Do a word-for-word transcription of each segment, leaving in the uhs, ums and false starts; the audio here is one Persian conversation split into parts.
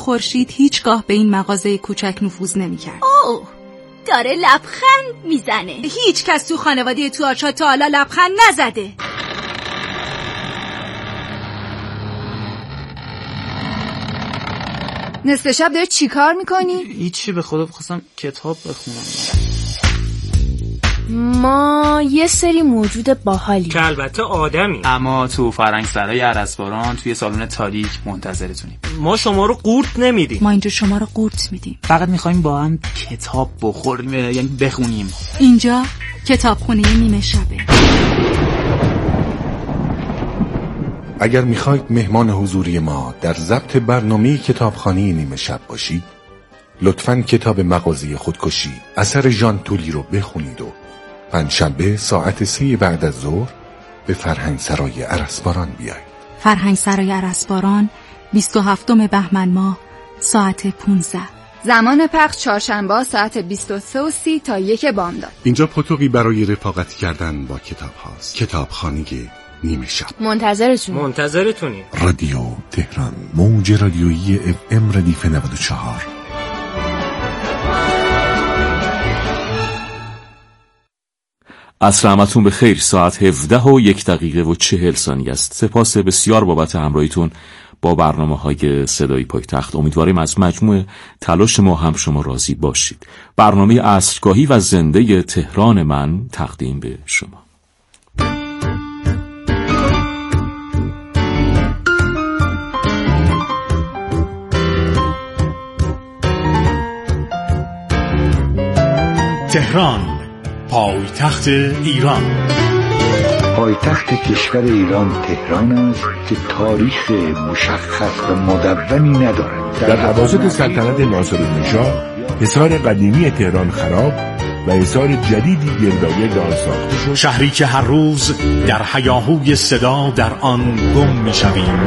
خورشید هیچگاه به این مغازه کوچک نفوذ نمی‌کرد. اوه، داره لبخند میزنه. هیچ کس تو خانواده تو آرشاد تا حالا لبخند نزده. نصف شب داری چی کار میکنی؟ هیچی، به خدا بخواستم کتاب بخونم. ما یه سری موجود باحالی که البته آدمی، اما تو فرنگسرای ارسباران توی سالن تاریک منتظرتونیم. ما شما رو قورت نمیدیم. ما اینجا شما رو قورت میدیم. فقط میخوایم با هم کتاب بخوریم، یعنی بخونیم. اینجا کتابخونه نیمه شبه. اگر میخواید مهمان حضوری ما در ضبط برنامه کتابخانه نیمه شب باشید، لطفاً کتاب مغازه خودکشی اثر ژان تولی رو بخونید و پنجشنبه ساعت سه بعد از ظهر به فرهنگسرای ارسباران بیایید. فرهنگسرای ارسباران، بیست و هفتم بهمن ماه ساعت پانزده. زمان پخش چهارشنبه ساعت بیست و سه و سی تا یک بامداد. اینجا پاتوقی برای رفاقت کردن با کتاب هاست. کتابخانه نیمه شب. منتظرتون. منتظرتونیم. رادیو تهران، موج رادیویی اف ام ردیف نود و چهار. عصر همتون به خیر. ساعت هفده و یک دقیقه و چهل ثانیه است. سپاس بسیار بابت همراهیتون با برنامه های صدای پایتخت. امیدواریم از مجموع تلاش ما هم شما راضی باشید. برنامه عصرگاهی و زنده تهران من تقدیم به شما. تهران، پایتخت ایران. پایتخت کشور ایران تهران است که تاریخ مشخص و مدونی ندارد. در اواسط سلطنت ناصرالدین‌شاه حصار قدیمی تهران خراب و حصار جدیدی گردآگرد آن ساخته شد. شهری که هر روز در هیاهوی صدا در آن گم می‌شویم.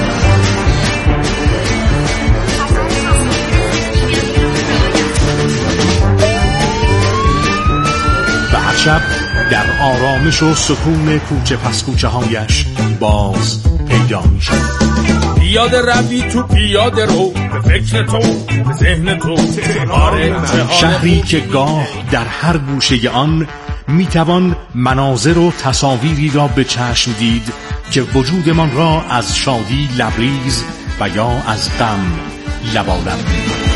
شب در آرامش و سکون کوچه پس کوچه هایش باز پیدا می شود. پیاده روی تو پیاده رو، به فکر تو، به ذهن تو. شهری که گاه در هر گوشه آن می توان مناظر و تصاویری را به چشم دید که وجودمان را از شادی لبریز و یا از غم لبالب می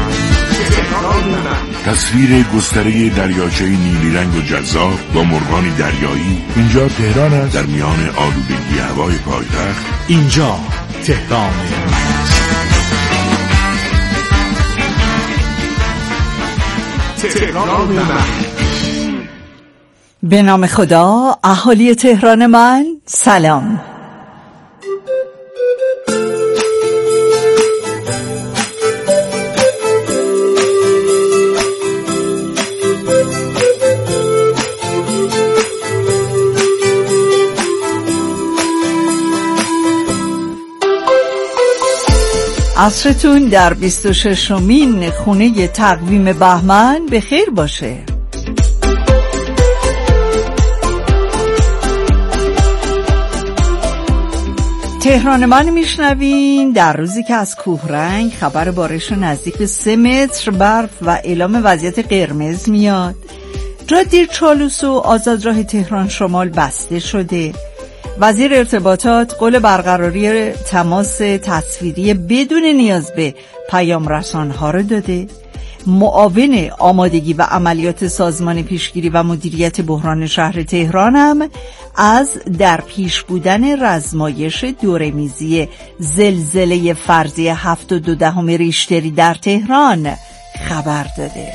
تصویر گستره دریاچه نیلی رنگ و جذاب با مرغان دریایی. اینجا تهران است، در میان آلودگی هوای پایتخت. اینجا تهران تهران من. به نام خدا، اهالی تهران من، سلام. عصرتون در بیست و ششمین خونه تقویم بهمن به خیر باشه. تهران من میشنوین در روزی که از کوهرنگ خبر بارش نزدیک به سه متر برف و اعلام وضعیت قرمز میاد. جاده چالوس و آزادراه تهران شمال بسته شده. وزیر ارتباطات قول برقراری تماس تصویری بدون نیاز به پیام رسان‌ها را داده. معاون آمادگی و عملیات سازمان پیشگیری و مدیریت بحران شهر تهران هم از در پیش بودن رزمایش دورمیزی زلزله فرضی هفت و دو دهم ریشتری در تهران خبر داده.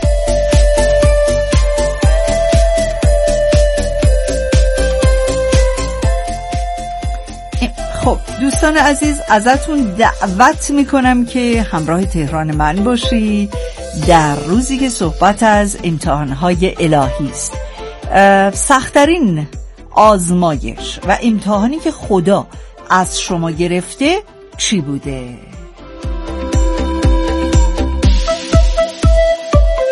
خب دوستان عزیز، ازتون دعوت میکنم که همراه تهران من باشید در روزی که صحبت از امتحانهای الهی است. سخت‌ترین آزمایش و امتحانی که خدا از شما گرفته چی بوده؟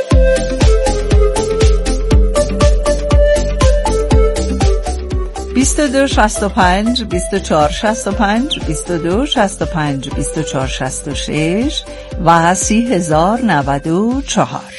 بیست بیست و دو شصت و پنج بیست و چهار شصت و پنج بیست و دو شصت و پنج بیست و چهار شصت و شش و سی هزار نود و چهار.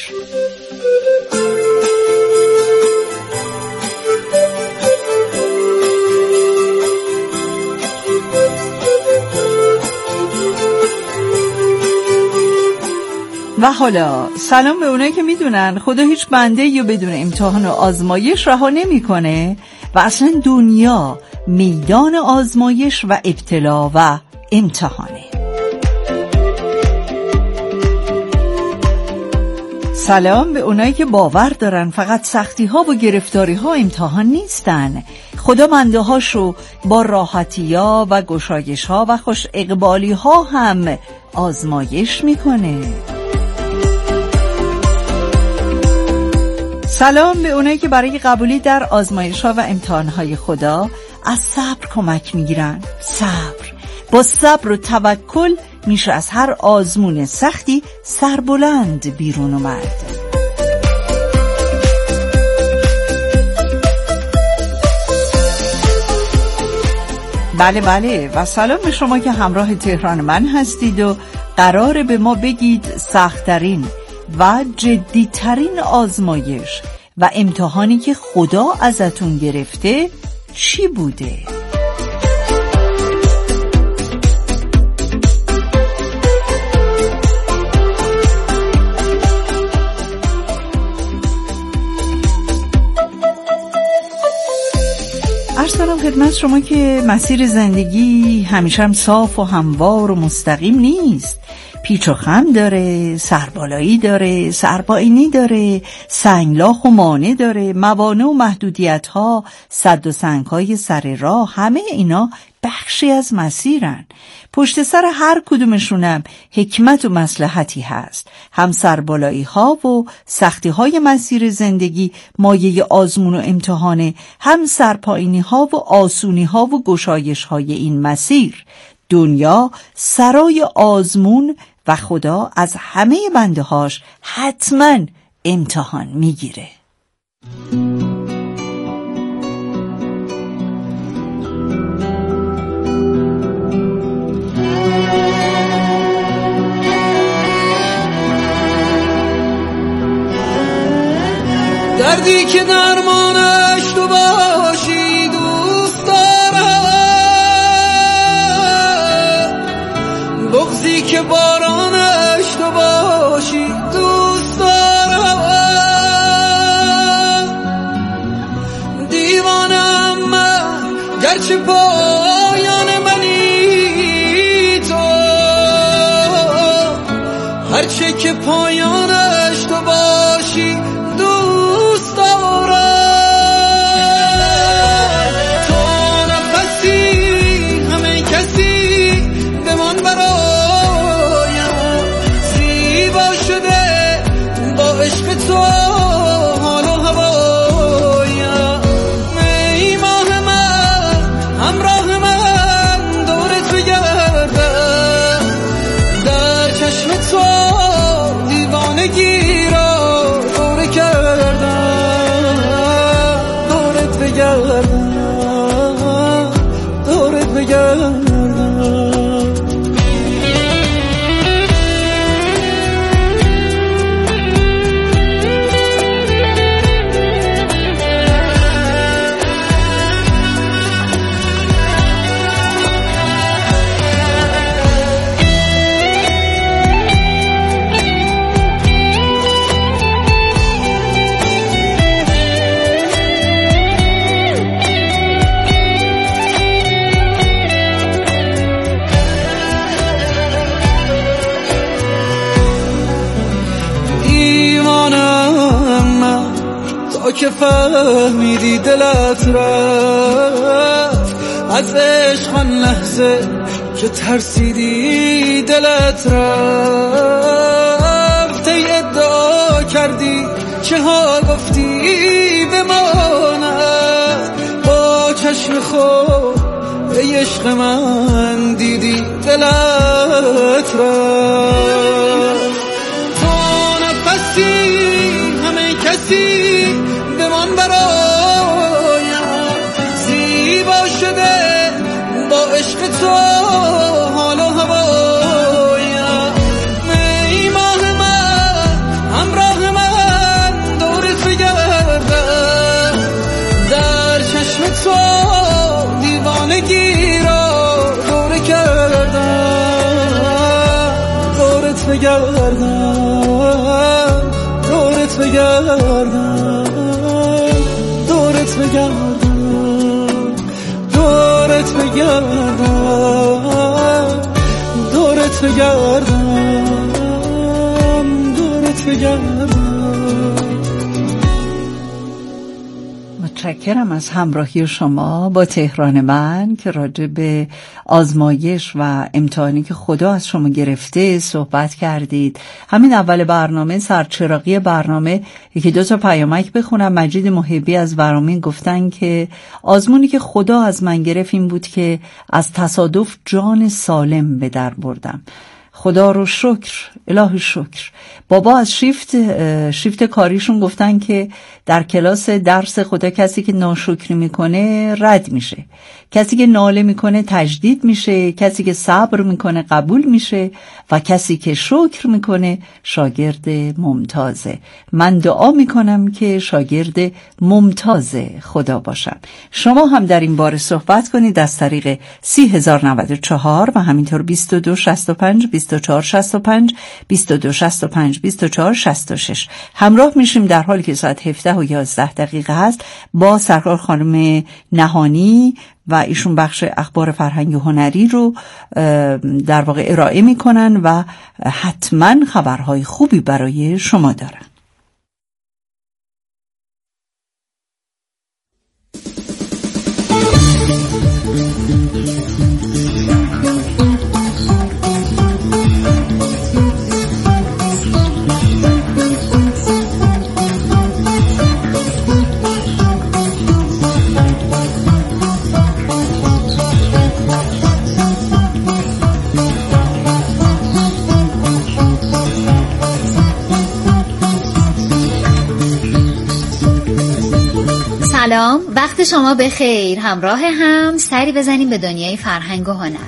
و حالا سلام به اونایی که میدونن خدا هیچ بنده یا بدون امتحان و آزمایش رها نمیکنه و اصلا دنیا میدان آزمایش و ابتلا و امتحانه. سلام به اونایی که باور دارن فقط سختی ها و گرفتاری ها امتحان نیستن. خدا بنده هاشو با راحتی ها و گشایش ها و خوش اقبالی ها هم آزمایش میکنه. سلام به اونایی که برای قبولی در آزمایش ها و امتحان های خدا از صبر کمک میگیرن. صبر، با صبر و توکل میشه از هر آزمون سختی سربلند بیرون اومد. بله بله و سلام به شما که همراه تهران من هستید و قراره به ما بگید سخت‌ترین و جدیترین آزمایش و امتحانی که خدا ازتون گرفته چی بوده؟ عرض سلام خدمت شما که مسیر زندگی همیشه هم صاف و هموار و مستقیم نیست. پیچ و خم داره، سربالایی داره، سرپایینی داره، سنگلاخ و مانع داره، موانع و محدودیت ها، سد و سنگ های سر راه، همه اینا بخشی از مسیرن. پشت سر هر کدومشونم حکمت و مصلحتی هست. هم سربالایی ها و سختی های مسیر زندگی مایه آزمون و امتحانه، هم سرپایینی ها و آسونی ها و گشایش های این مسیر. دنیا سرای آزمون و خدا از همه بنده هاش حتما امتحان میگیره. دردی که درمانش تو باشی دوست دارم، بغضی که بارانش تو باشی دوست دارم. دیوانم من گرچه پایان منی تو، هرچه که پایانش تو باشی دوست دارم. تو نفسی همه کسی بمان برایم، زیبا شده با عشق تو حال و هوایم. ای ماه من همراه من دورت بگردم، در چشم تو دیوانگی را دوره کردم، دورت بگردم، دورت بگردم. که فهمیدی دلت رفت از عشق، آن لحظه که ترسیدی دلت رفت. ای ادعا کردی چه ها گفتی بماند، با چشم خود ای عشق من دیدی دلت رفت. تو نفسی همه کسی بمان برایم، زیبا عشق تو حال و هوایم ای ماه من همراه من دورت بگردم در چشم تو دیوانگی را دوره کردم دورت بگردم دورت بگردم دورت بگردم دورت بگردم دورت بگردم دورت بگردم. متشکرم از همراهی شما با تهران من که راجع به آزمایش و امتحانی که خدا از شما گرفته صحبت کردید. همین اول برنامه، سرچراغی برنامه، یکی دو تا پیامک بخونم. مجید محبی از ورامین گفتن که آزمونی که خدا از من گرفت این بود که از تصادف جان سالم به در بردم. خدا رو شکر، الهی شکر. بابا از شیفت شیفت کاریشون گفتن که در کلاس درس خدا کسی که ناشکری میکنه رد میشه، کسی که ناله میکنه تجدید میشه، کسی که صبر میکنه قبول میشه و کسی که شکر میکنه شاگرد ممتازه. من دعا میکنم که شاگرد ممتاز خدا باشم. شما هم در این باره صحبت کنید از طریق سی هزار و نود و چهار و همینطور بیست و دو شصت و پنج بیست و چهار شصت و پنج بیست و دو شصت و پنج بیست و چهار شصت و شش. همراه میشیم در حالی که ساعت هفده و یازده دقیقه هست با سرکار خانم نهانی و ایشون بخش اخبار فرهنگی و هنری رو در واقع ارائه میکنن و حتما خبرهای خوبی برای شما دارن. سلام، وقت شما بخیر. همراه هم سری بزنیم به دنیای فرهنگ و هنر.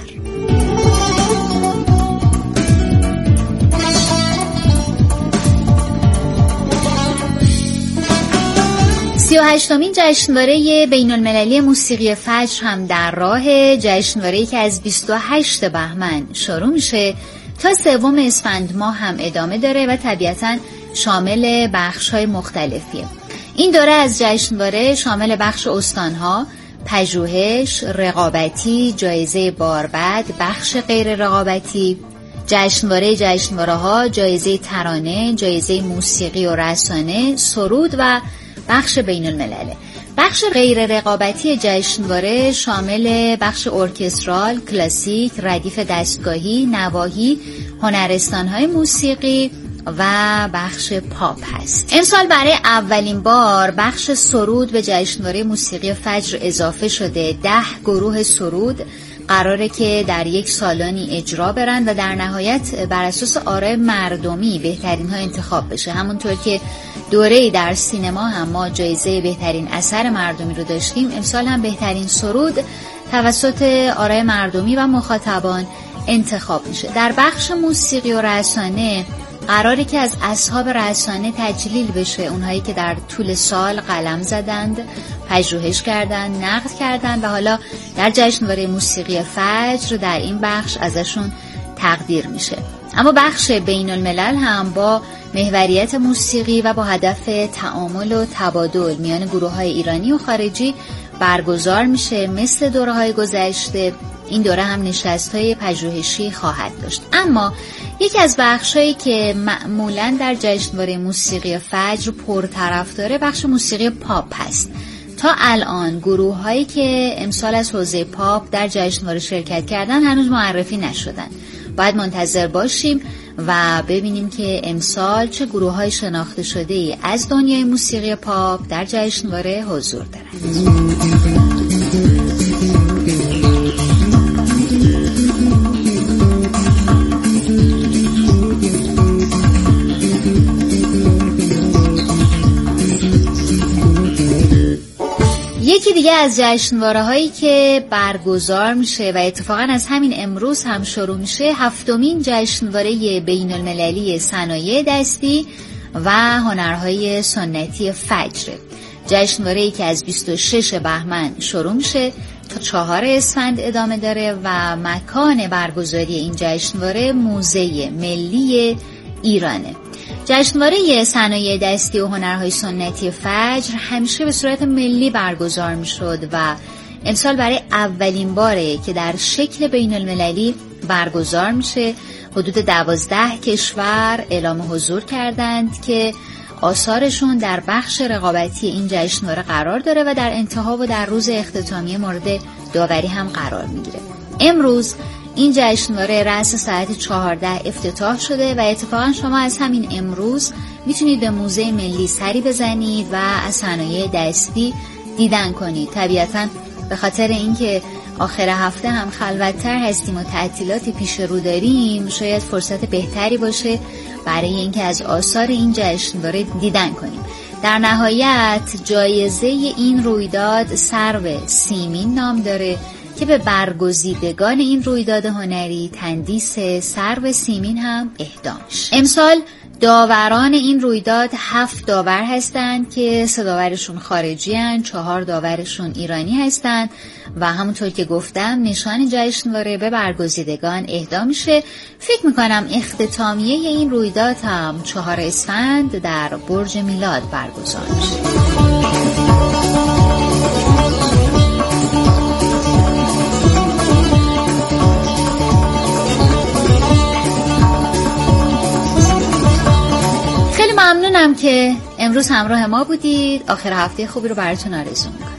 سی و هشتمین جشنواره بین المللی موسیقی فجر هم در راه. جشنواره‌ای که از بیست و هشت بهمن شروع میشه تا سوم اسفند ماه هم ادامه داره و طبیعتاً شامل بخش‌های مختلفیه. این دوره از جشنواره شامل بخش استانها، پژوهش، رقابتی، جایزه باربد، بخش غیر رقابتی، جشنواره جشنواره ها، جایزه ترانه، جایزه موسیقی و رسانه، سرود و بخش بین الملله. بخش غیر رقابتی جشنواره شامل بخش ارکسترال، کلاسیک، ردیف دستگاهی، نواحی، هنرستان‌های موسیقی و بخش پاپ هست. امسال برای اولین بار بخش سرود به جشنواره موسیقی فجر اضافه شده. ده گروه سرود قراره که در یک سالانی اجرا برن و در نهایت بر اساس آراء مردمی بهترین ها انتخاب بشه. همونطور که دوره‌ای در سینما هم ما جایزه بهترین اثر مردمی رو داشتیم، امسال هم بهترین سرود توسط آراء مردمی و مخاطبان انتخاب میشه. در بخش موسیقی و رسانه قراره که از اصحاب رسانه تجلیل بشه، اونهایی که در طول سال قلم زدند، پژوهش کردند، نقد کردند و حالا در جشنواره موسیقی فجر در این بخش ازشون تقدیر میشه. اما بخش بین الملل هم با محوریت موسیقی و با هدف تعامل و تبادل میان گروه‌های ایرانی و خارجی برگزار میشه. مثل دوره‌های گذشته این دوره هم نشست‌های پژوهشی خواهد داشت. اما یکی از بخشایی که معمولاً در جشنواره موسیقی فجر پرطرفدار بخش موسیقی پاپ هست. تا الان گروه‌هایی که امسال از حوزه پاپ در جشنواره شرکت کردن هنوز معرفی نشدن. باید منتظر باشیم و ببینیم که امسال چه گروه‌های شناخته شده‌ای از دنیای موسیقی پاپ در جشنواره حضور دارند. یکی دیگه از جشنواره هایی که برگزار میشه و اتفاقا از همین امروز هم شروع میشه هفتمین جشنواره بین المللی صنایع دستی و هنرهای سنتی فجر. جشنواره‌ای که از بیست و شش بهمن شروع میشه تا چهار اسفند ادامه داره و مکان برگزاری این جشنواره موزه ملی ایرانه. جشنواره صنایع دستی و هنرهای سنتی فجر همیشه به صورت ملی برگزار میشد و امسال برای اولین باره که در شکل بین المللی برگزار میشه. حدود دوازده کشور اعلام حضور کردند که آثارشون در بخش رقابتی این جشنواره قرار داره و در انتها و در روز اختتامیه مورد داوری هم قرار میگیره. امروز این جشنواره رأس ساعت چهارده افتتاح شده و اتفاقا شما از همین امروز میتونید به موزه ملی سری بزنید و از صنایع دستی دیدن کنید. طبیعتاً به خاطر اینکه آخر هفته هم خلوت‌تر هستیم و تعطیلاتی پیش رو داریم، شاید فرصت بهتری باشه برای اینکه از آثار این جشنواره دیدن کنیم. در نهایت جایزه این رویداد سرو سیمین نام داره که به برگزیدگان این رویداد هنری تندیس سرو سیمین هم اهدا میشه. امسال داوران این رویداد هفت داور هستند که سه داورشون خارجی هستند، چهار داورشون ایرانی هستند و همونطور که گفتم نشان جشنواره به برگزیدگان اهدا میشه. فکر میکنم اختتامیه این رویداد هم چهار اسفند در برج میلاد برگزار میشه. ممنونم که امروز همراه ما بودید. آخر هفته خوبی رو براتون آرزو میکنم.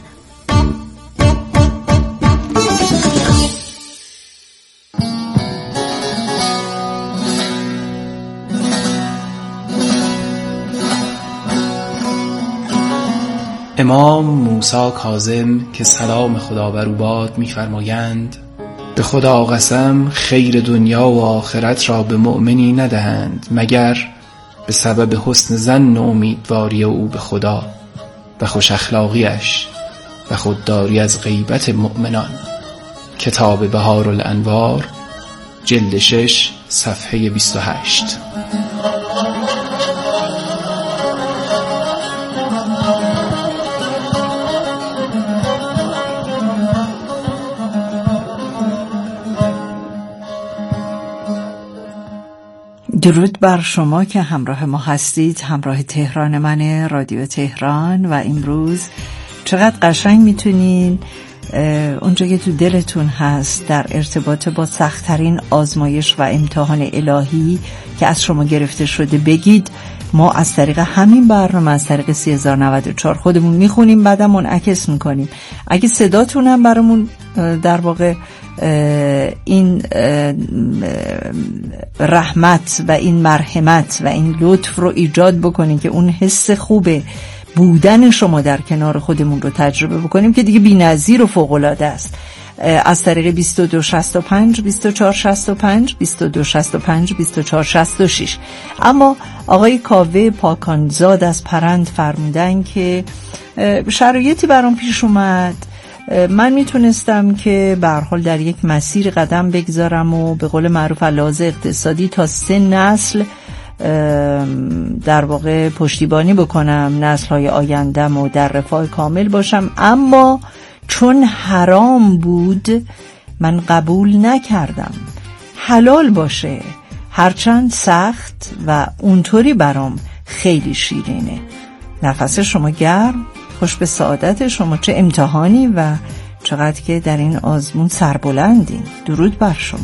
امام موسی کاظم که سلام خدا بر او باد می‌فرمایند: به خدا قسم خیر دنیا و آخرت را به مؤمنی ندهند مگر به سبب حسن ظن و امیدواری او به خدا و خوش اخلاقیش و خودداری از غیبت مؤمنان. کتاب بهار الانوار جلد شش صفحه بیست و هشت. درود بر شما که همراه ما هستید، همراه تهران من، رادیو تهران. و امروز چقدر قشنگ میتونین اونجا که تو دلتون هست در ارتباط با سخت‌ترین آزمایش و امتحان الهی که از شما گرفته شده بگید. ما از طریق همین برنامه از طریق سه هزار و نود و چهار خودمون میخونیم، بعدم منعکس میکنیم. اگه صداتون هم برامون در واقع این رحمت و این مرحمت و این لطف رو ایجاد بکنین که اون حس خوبه بودن شما در کنار خودمون رو تجربه بکنیم که دیگه بی‌نظیر و فوق‌العاده است. از طریق بیست و دو شصت و پنج بیست و چهار شصت و پنج بیست و دو شصت و پنج بیست و چهار شصت و شش. اما آقای کاوه پاکانزاد از پرند فرمودن که شرایطی برام پیش اومد، من میتونستم که به هر حال در یک مسیر قدم بگذارم و به قول معروف لحاظ اقتصادی تا سه نسل در واقع پشتیبانی بکنم، نسل‌های آیندم و در رفاه کامل باشم، اما چون حرام بود من قبول نکردم. حلال باشه، هرچند سخت و اونطوری برام خیلی شیرینه. نفس شما گرم، خوش به سعادت شما. چه امتحانی و چقدر که در این آزمون سربلندین. درود بر شما.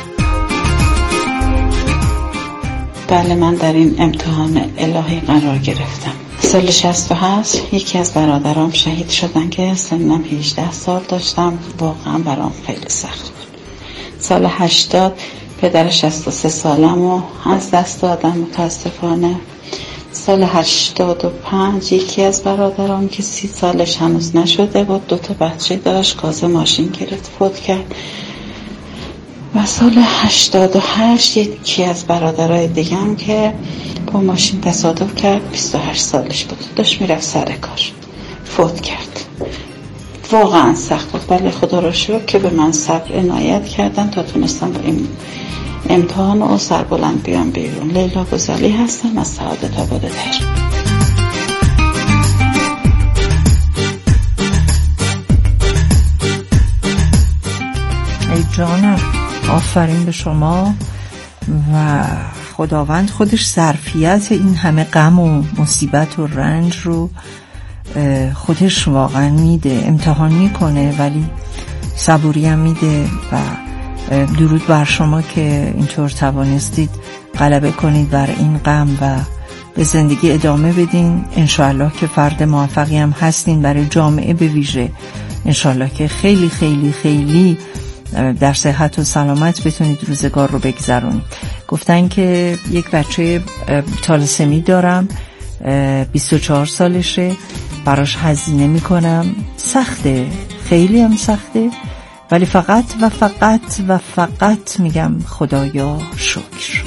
بله، من در این امتحان الهی قرار گرفتم. سال شصت و هشت یکی از برادرام شهید شدن که سنم هجده سال داشتم. واقعا برام خیلی سخت بود. سال هشتاد پدر شصت و سه سالم رو از دست دادم متاسفانه. سال هشتاد و پنج یکی از برادرام که سی سالش هنوز نشده بود، دو تا بچه داشت، گاز ماشین گرفت فوت کرد. و سال هشتاد و هشت یکی از برادرای دیگم که با ماشین تصادف کرد، بیست و هشت سالش بود، داشت میرفت سر کار، فوت کرد. واقعا سخت بود، ولی خدا را شکر که به من صبر عنایت کردن تا تونستم با این امتحان و سربلند بیام بیرون. لیلا گزالی هستم از سعادت آباد تهران. ای جانم، آفرین به شما و خداوند خودش ظرفیت این همه غم و مصیبت و رنج رو خودش واقعا میده، امتحان میکنه ولی صبوری هم میده. و درود بر شما که اینطور توانستید غلبه کنید بر این غم و به زندگی ادامه بدین. انشاءالله که فرد موفقی هم هستین برای جامعه به ویژه. انشاءالله که خیلی خیلی خیلی در صحت و سلامت بتونید روزگار رو بگذرونید. گفتن که یک بچه تالسمی دارم، بیست و چهار سالشه، براش هزینه میکنم، سخته، خیلی هم سخته، ولی فقط و فقط و فقط میگم خدایا شکر.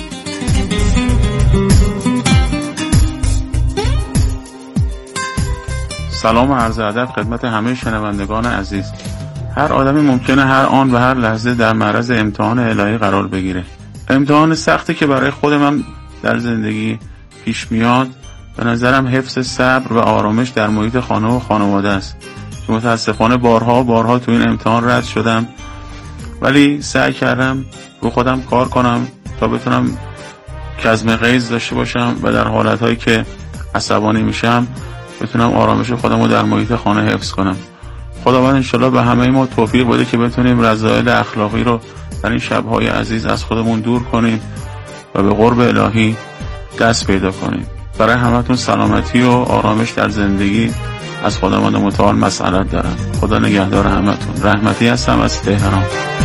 سلام و عرض ادب خدمت همه شنوندگان عزیز. هر آدمی ممکنه هر آن و هر لحظه در معرض امتحان الهی قرار بگیره. امتحان سختی که برای خود من در زندگی پیش میاد به نظرم حفظ صبر و آرامش در محیط خانه و خانواده است که متاسفانه بارها بارها تو این امتحان رد شدم، ولی سعی کردم رو خودم کار کنم تا بتونم کظم غیظ داشته باشم و در حالتهایی که عصبانی میشم بتونم آرامش خودم رو در محیط خانه حفظ کنم. خداوند انشالله به همه ما توفیق بده که بتونیم رذایل اخلاقی رو در این شب‌های عزیز از خودمون دور کنیم و به قرب الهی دست پیدا کنیم. برای همتون سلامتی و آرامش در زندگی از خداوند متعال مسئلت دارم. خدا نگهدار همتون. رحمتی هستم از تهران.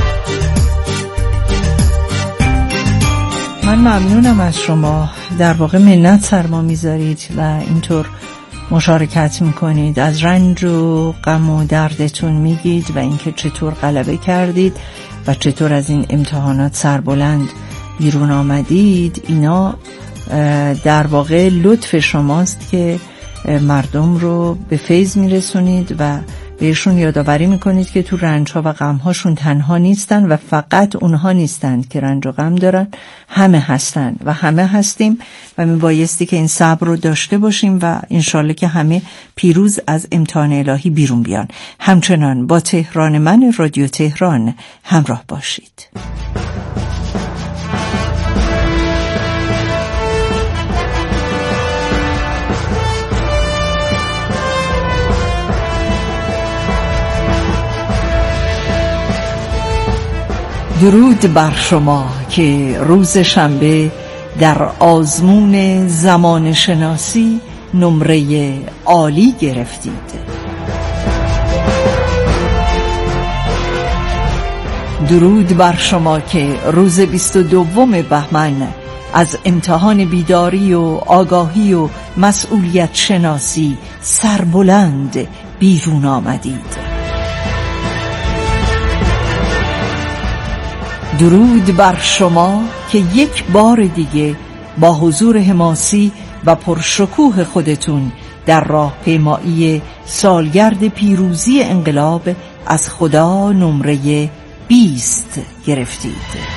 من ممنونم از شما، در واقع منت سر ما میذارید و اینطور مشارکت میکنید، از رنج و غم و دردتون میگید و اینکه چطور غلبه کردید و چطور از این امتحانات سربلند بیرون آمدید. اینا در واقع لطف شماست که مردم رو به فیض میرسونید و بهشون یادآوری میکنید که تو رنج‌ها و غم‌هاشون تنها نیستن و فقط اونها نیستند که رنج و غم دارن، همه هستن و همه هستیم و میبایستی که این صبر رو داشته باشیم و انشالله که همه پیروز از امتحان الهی بیرون بیان. همچنان با تهران من رادیو تهران همراه باشید. درود بر شما که روز شنبه در آزمون زمان شناسی نمره عالی گرفتید. درود بر شما که روز بیست و دوم بهمن از امتحان بیداری و آگاهی و مسئولیت شناسی سربلند بیرون آمدید. درود بر شما که یک بار دیگه با حضور حماسی و پرشکوه خودتون در راهپیمایی سالگرد پیروزی انقلاب از خدا نمره بیست گرفتید.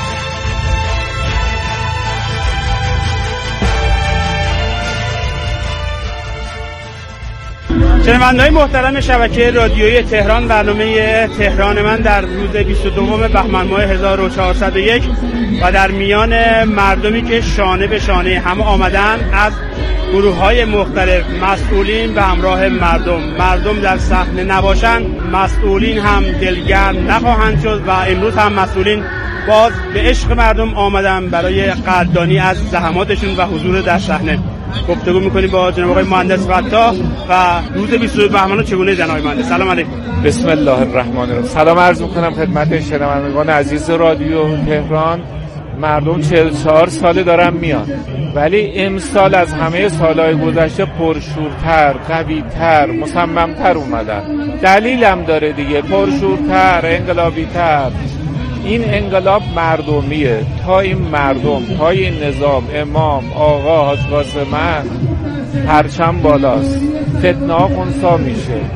شنونده‌های محترم شبکه رادیویی تهران، برنامه تهران من در روز بیست و دوم بهمن ماه هزار و چهارصد و یک و در میان مردمی که شانه به شانه هم آمدن از گروه‌های مختلف، مسئولین به همراه مردم. مردم در صحنه نباشند، مسئولین هم دلگرم نخواهند شد و امروز هم مسئولین باز به عشق مردم آمدن برای قدردانی از زحماتشون و حضور در صحنه. گفتگو میکنیم با جناب آقای مهندس فتاح و روز بیست و دو بهمن چگونه جناب مهندس. سلام علیکم. بسم الله الرحمن الرحیم. سلام عرض میکنم خدمت شنوندگان عزیز رادیو تهران. مردم چهل و چهار ساله دارن میان، ولی امسال از همه سالهای گذشته پرشورتر، قویتر، مصممتر اومدن. دلیلم داره دیگه، پرشورتر، انقلابیتر. این انقلاب مردمیه. تا این مردم، تا این نظام، امام، آقا، حاج قاسم پرچم بالاست، فتنه ها خنثی میشه.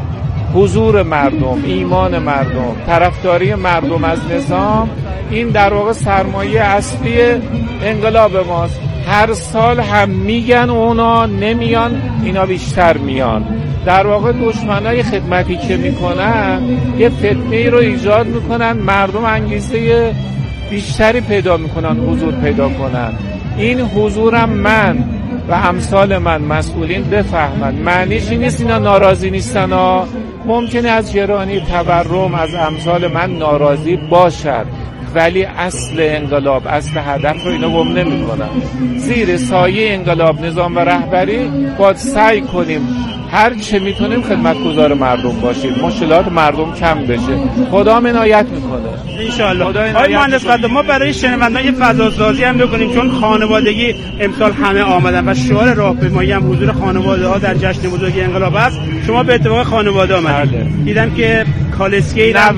حضور مردم، ایمان مردم، طرفداری مردم از نظام، این در واقع سرمایه اصلی انقلاب ماست. هر سال هم میگن اونا نمیان، اینا بیشتر میان. در واقع دشمنای خدمتی که میکنن یه فتنه‌ای رو ایجاد میکنن، مردم انگیزه بیشتری پیدا میکنن حضور پیدا کنن. این حضورم من و امثال من مسئولین بفهمن، معنیش این نیست اینا ناراضی نیستن ها. ممکنه از جرانی تورم از امثال من ناراضی باشد، ولی اصل انقلاب، اصل هدف رو اینا گم نمی کنن. زیر سایه انقلاب، نظام و رهبری باید سعی کنیم هر چه میتونیم خدمتگزار مردم باشیم، مشکلات مردم کم بشه. خدا عنایت میکنه ان شاء الله. آقای مهندس قدم، ما برای شنوندگان یه فضا سازی هم بکنیم، چون خانوادگی امسال همه آمدن و شعار راهپیمایی هم حضور خانواده ها در جشن بزرگ انقلاب است. شما به اتفاق خانواده آمدید. دیدم که کالسکه نه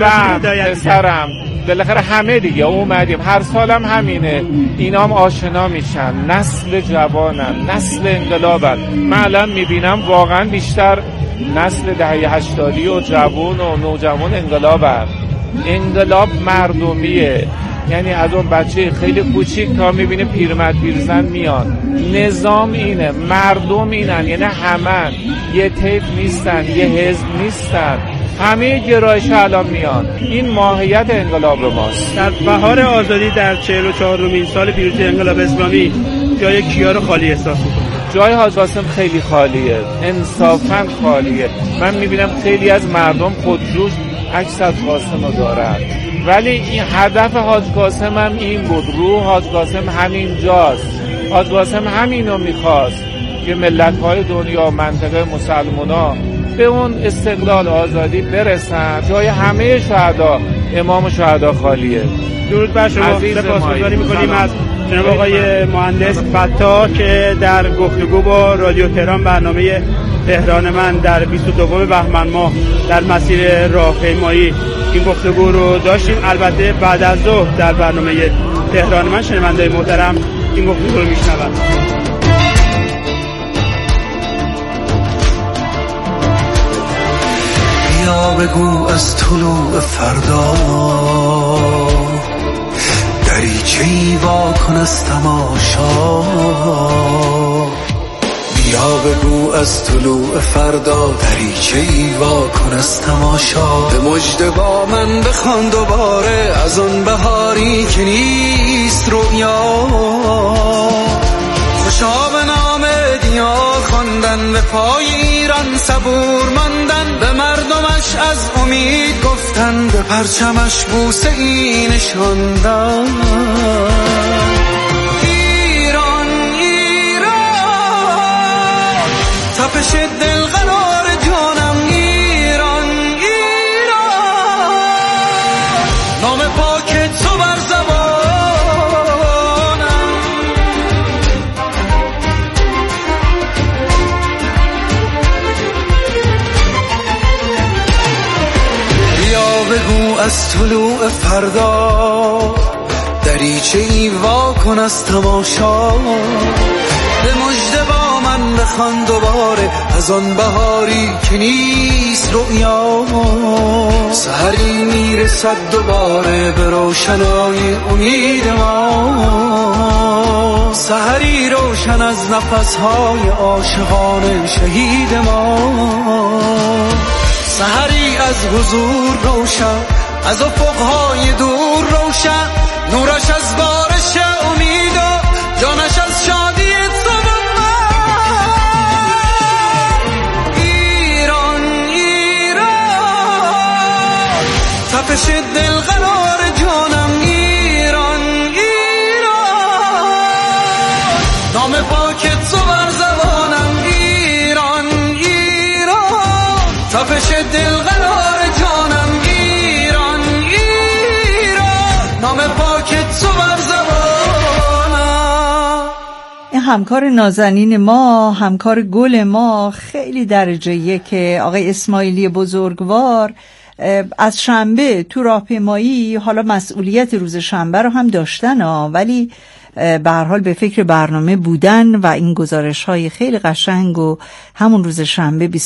پسرم بالاخره همه دیگه اومدیم، هر سالم همینه. اینا هم آشنا میشن، نسل جوانن، نسل انقلابن. من الان میبینم واقعا بیشتر نسل دهه هشتادی و جوان و نوجوان انقلابن. انقلاب مردمیه، یعنی از اون بچه خیلی کوچیک تا میبینه پیرمرد پیرزن میان. نظام اینه، مردم اینن، یعنی همن، یه طیف نیستن، یه حزب نیستن، همه گرایش الان میان. این ماهیت انقلاب ماست. در بهار آزادی در چهل و چهارمین سال پیروزی انقلاب اسلامی جای کیا رو خالی احساس می‌کنید؟ جای حاج قاسم خیلی خالیه، انصافاً خالیه. من میبینم خیلی از مردم خودجوش عکس از قاسم رو دارن، ولی این هدف حاج قاسم هم این بود. روح حاج قاسم همین جاست. حاج قاسم همینو میخواست که ملت‌های دنیا، منطقه مسلمونا به اون استقلال آزادی برسن. جای همه شهدا، امام شهدا خالیه. درود بر شما. سپاسگزاری می‌کنیم از جناب آقای مهندس فتا که در گفتگو با رادیو تهران برنامه تهران من در بیست و دوم بهمن ماه در مسیر راهپیمایی این گفتگو رو داشتیم. البته بعد از ظهر در برنامه تهران من شنونده‌های محترم این گفتگو رو میشنوند. بیا بگو از طلوع فردا دریچه‌ای وا کن از تماشا. بیا بگو از طلوع فردا دریچه‌ای وا کن از تماشا. به مژده با من بخوان دوباره از آن بهاری که نیست رویا. خوشا به نام دیا خواندن، به پای ایران صبور ماندن، به مردمش از امید گفتن، به پرچمش بوسه ای نشاندن. ایران ایران تپش دل قرار جانم. ایران ایران نام پاک تو بر زبانم. بگو از طلوع فردا دریچه‌ای وا کن از تماشا. به مژده با من بخوان دوباره از آن بهاری که نیست رویا. سحری میرسد دوباره به روشنای امید ما. سحری روشن از نفسهای عاشقان شهید ما. سحری از حضور روشن، از افقهای دور روشن، نورش از بارش امید و جانش از شادی تو و من. ایران ایران تپش دل قرار جانم. ایران ایران نام پاک تو بر زبانم. ایران ایران تپش دل قرار جانم. ایران ایران نام پاک تو بر زبانم. این همکار نازنین ما، همکار گل ما، خیلی درجه یک، آقای اسماعیلی بزرگوار، از شنبه تو راهپیمایی حالا مسئولیت روز شنبه رو هم داشتن ها، ولی به هر حال به فکر برنامه بودن و این گزارش های خیلی قشنگ و همون روز شنبه